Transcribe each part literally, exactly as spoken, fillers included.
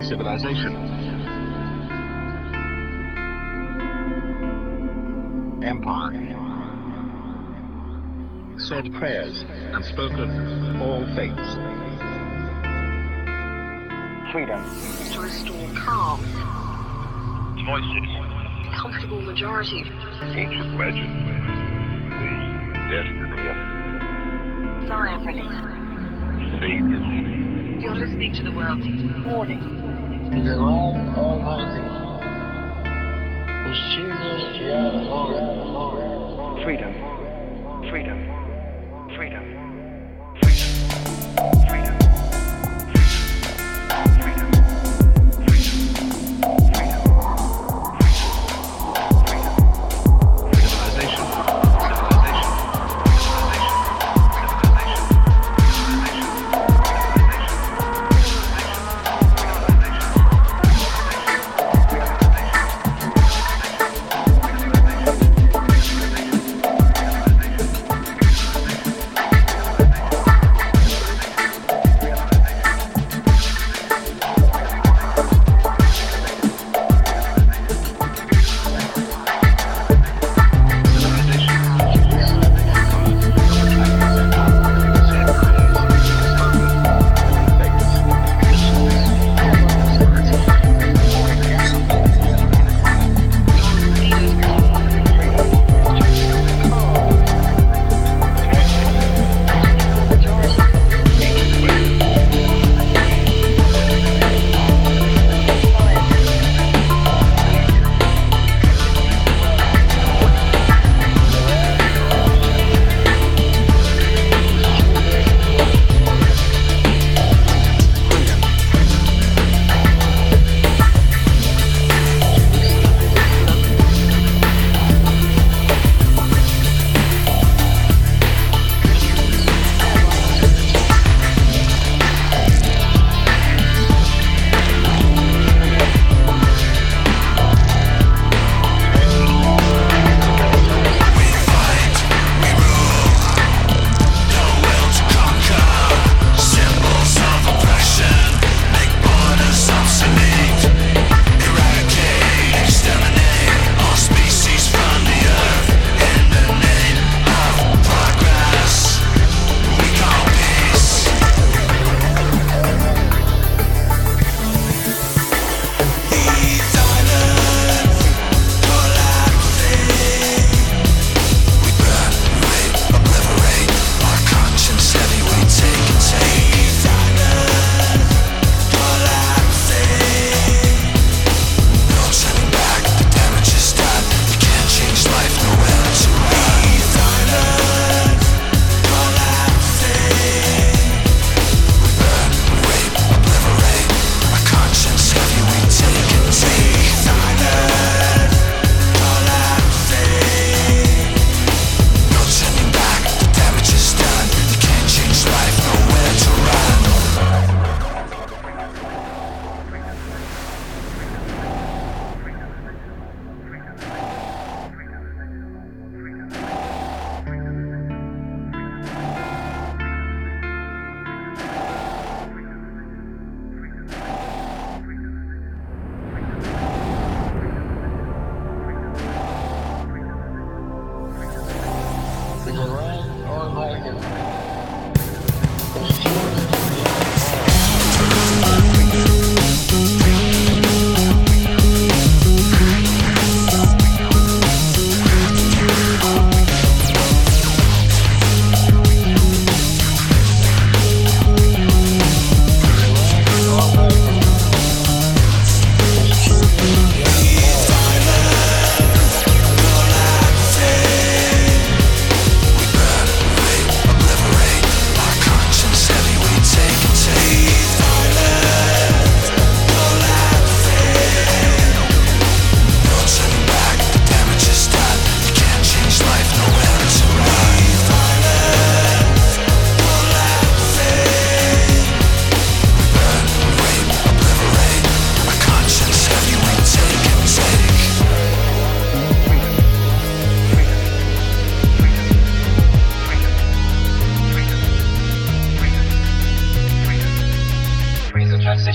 civilization. Empire. Said prayers and spoken all faiths. Freedom. To restore calm. Voices. Comfortable majority. Ancient legend. The destiny of Zion release. Savior. You're listening to the world. Warning. To the Lord Almighty, whose chooses your Lord. Freedom. Freedom. Freedom. Freedom. Freedom.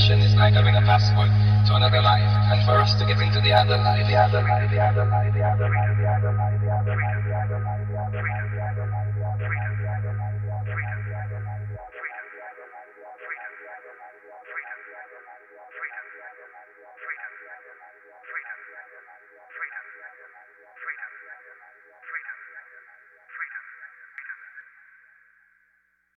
mission is like having a passport to another life, and for us to get into the other life, the other life, the other life, the other life, the other life, the other life, the other life.